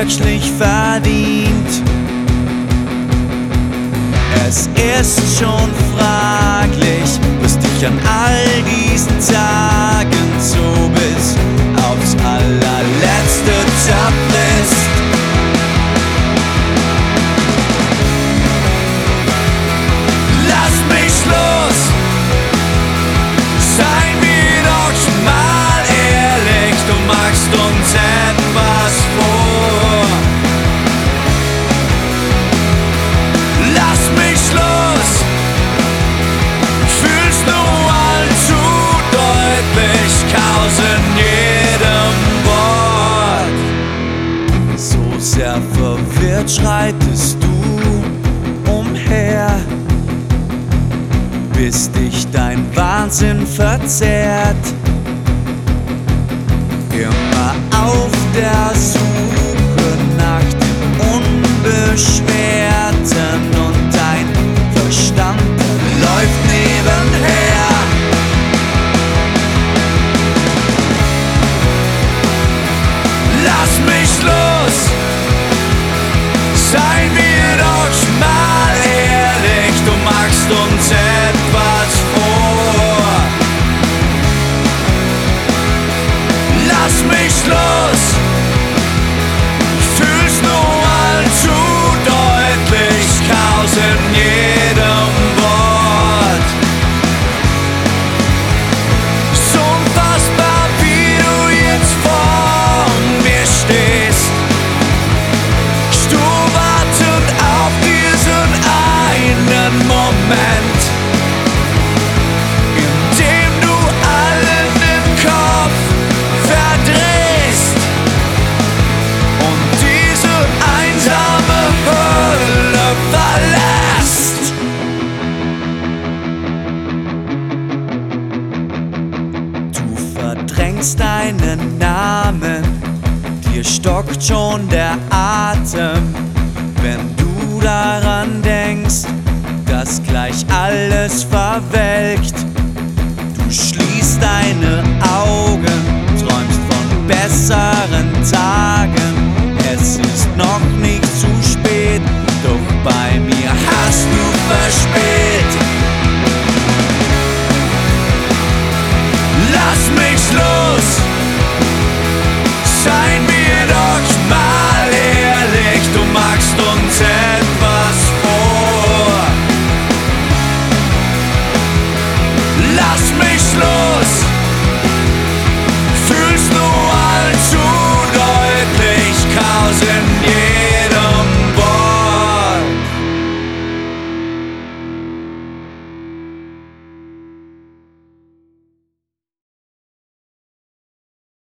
wirklich verdient. Es ist schon fraglich, was dich an all diesen Tagen so bis aufs allerletzte zerfrisst. Lass mich los, seien wir doch mal ehrlich, du machst uns etwas vor. Lass mich los, fühl's nur allzu deutlich, Chaos in jedem Wort. So sehr verwirrt schreitest du umher, bis dich dein Wahnsinn verzehrt. Immer auf der Suche nach dem Unbeschwerten und dein Verstand läuft nebenher. Lass mich los, seien wir doch mal ehrlich, du machst uns etwas vor. Lass mich los, fühl's nur allzu deutlich, Chaos in jedem Wort. So unfassbar, wie du jetzt vor mir stehst, stur wartend auf diesen einen Moment, in dem du allen den Kopf verdrehst und diese einsame Hölle verlässt. Du verdrängst deinen Namen, dir stockt schon der Atem, wenn du daran denkst, dass gleich alles verwelkt. Du schließt deine Augen, träumst von besseren Tagen. Es ist noch nicht zu spät, doch bei